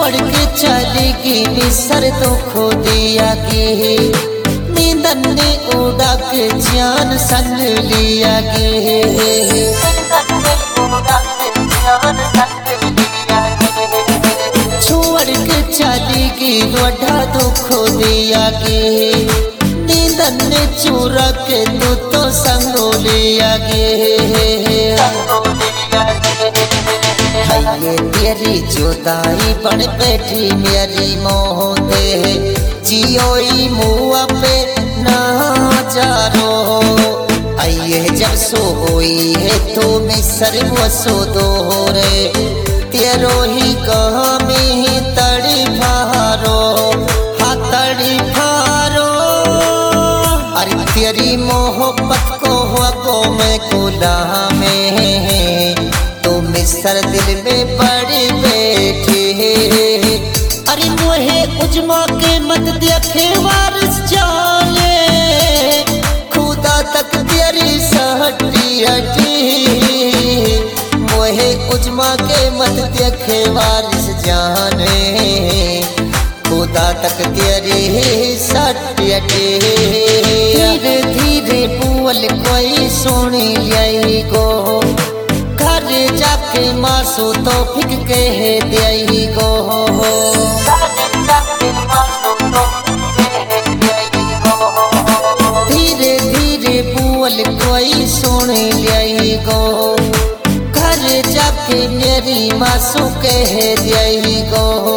छोड़ के चलेगी बिसर तो खो दिया गे, नींदन ने उड़ा के जान सन लिया गे। छोड़ के चलेगी वढ़ा तो खो दिया गे, नींदन ने चुरा के तू तो संगो लिया गे। ये तेरी जुदाई बन बैठी मेरी मोह दे, जियोई मुआ पे ना जारो। आइए जब सो होई है तो मिसर वो सो दोहरे, तेरो ही कह में तड़ी फारो, हाँ तड़ी फारो। अरे तेरी मोहब्बत को हुआ को मैं गुलाम में, तो मिसर दिल में बड़ी बैठी। अरे मोहे उजमा के मत देखे वारिस जाले, खुदा तक तेरी सहटी हटी। मोहे उजमा के मत देखे वारिस जाने, खुदा तक तेरी सहटी हटी। धीरे धीरे बोल कोई सुनी यही गो, घर जाके मासू तो फिक कह दई गो। धीरे धीरे बोल कोई सुन लिया गो, घर जाके मेरी मासू कह दई गो।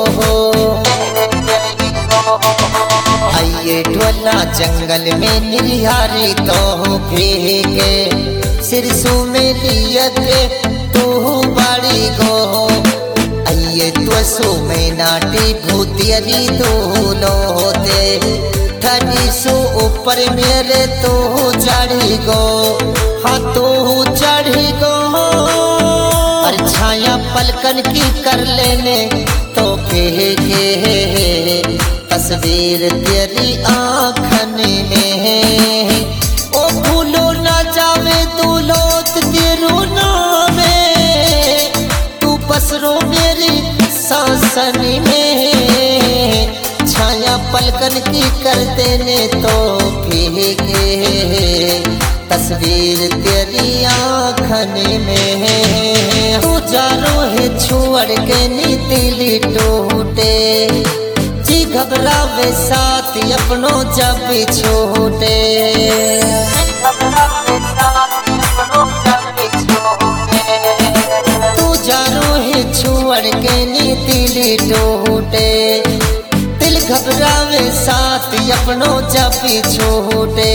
आइए ढोला जंगल में निहारी तो फेंके, सिरसू में लिया के तू बाड़ी गो। आइए तो सो में नाटी भूतियरी दूलो होते, ठंडी सो ऊपर मेरे तो चढ़ी गो, हाँ तो चढ़ी गो। और छाया पलकन की कर लेने तो के तस्वीर तेरी आँखन में। ओ भूलो ना जावे तू लोत तेरू नामे, तू पसरो मेरी सांसन में। छाया पलकन की कर देने तो भीगे, तस्वीर तेरी आँखन में। तू जारो है छोड़ के नीतिली टूटे, जी घबरावे साथ अपनों जब छोटे। तू जानो है छोड़ के नीतिली टूटे, दिल घबरावे साथ अपनों जब छोटे।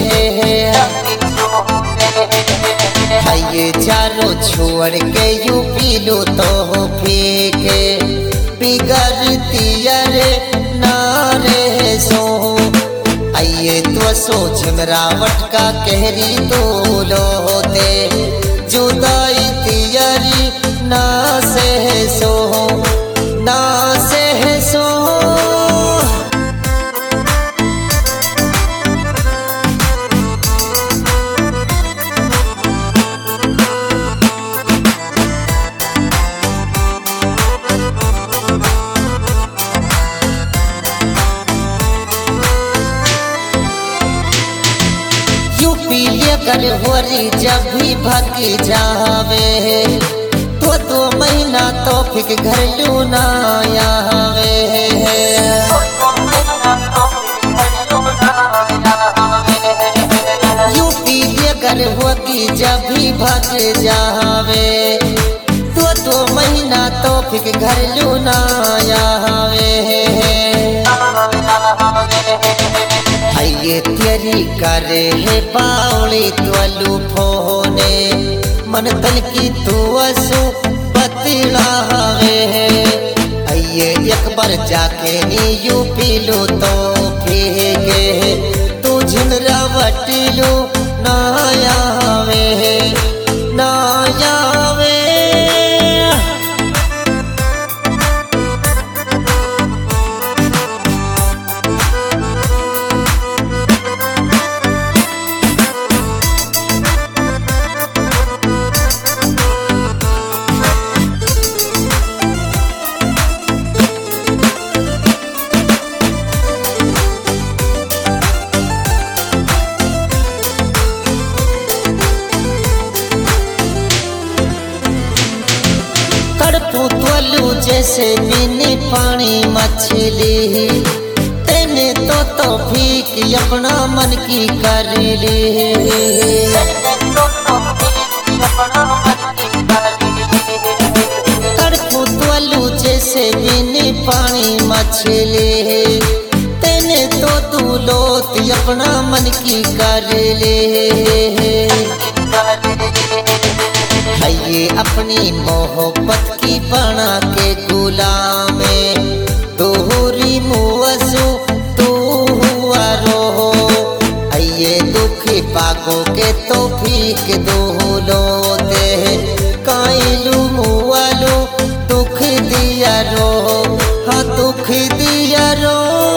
ये चारों छोड़ के यू पी लो तो फेंके, बिगड़ती अरे नारे सो। आइए तो सोच मरावट का कहरी दोलो होते, जुदाई तियरी ना से सो, ना से सो। कर होरी जब भी भग जावे, तो महीना तो फिक घर लूना आवे। यूपी कर होगी जब भी भग जावे, तो महीना तो फिक घर लूना आवे। ये तेरी करे है बावली त्वलू फोने, मन तल की तू असु बतला हवे। ये एक बार जाके नी यू पीलू तो फेंके, तू झिमरा वटलू ना आवे, ना आवे। तड़पू त्वलू जैसे बिन पानी मछली, तेने तो भीख अपना मन की कर ले। तड़पू त्वलू जैसे बिन पानी मछली, तेने तो तू लोत अपना मन की कर ले। ये अपनी मोहब्बत की बना के गुलाम दोहरी मुआजू तू हुआ रो। ये दुख पागो के तो भीख दोलो दे कायलू मुआलू दुख दिया रो, हाँ दुख दिया रो।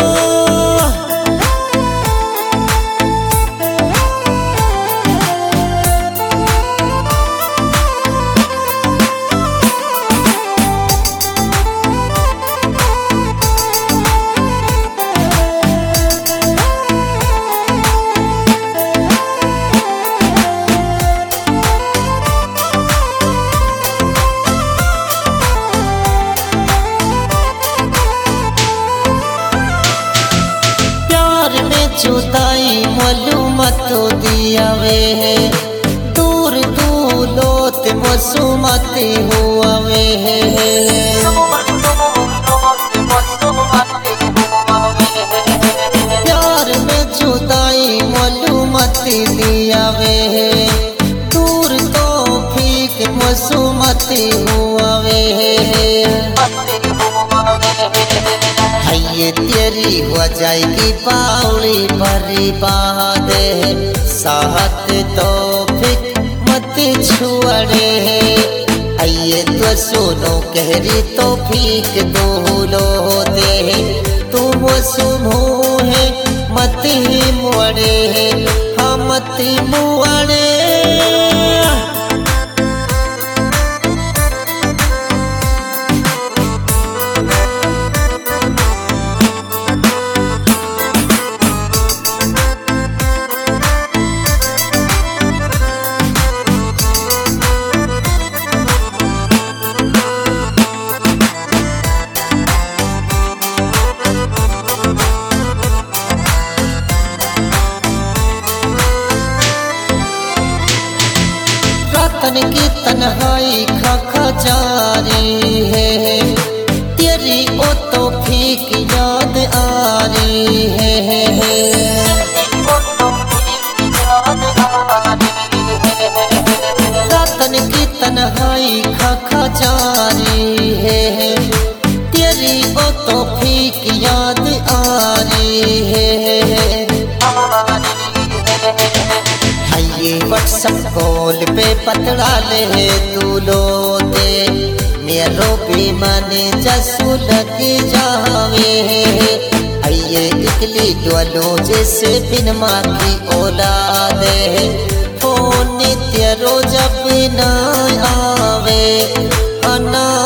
जुदाई मालूमत दिया वे दूर दूलोत मसूमत हुआ वे। प्यार में जुदाई मालूमत दिया वे दूर तो फीक मसूमत हुआ वे। ये तेरी हो जाएगी बाउली बर्बाद, साहत तो फिक मत छुड़े। ये तो सुनो कहरी तो फीक दोलो दे, तुम सुनो है मत ही मुड़े, हाँ मत मुड़े। तन की तन्हाई खा जारी है, तेरी ओ तो फीक याद आ रही है। तन की तन्हाई खा जारी है, तेरी ओ तो फीक याद आ रही है। ये व्हाट्सएप कॉल पे पतड़ा ले तू लो दे, मेरो भी मन जसू लग जावे। ये इकली डोलो जैसे बिन माँ की औलाद, फोन तेरो जब ना आवे ना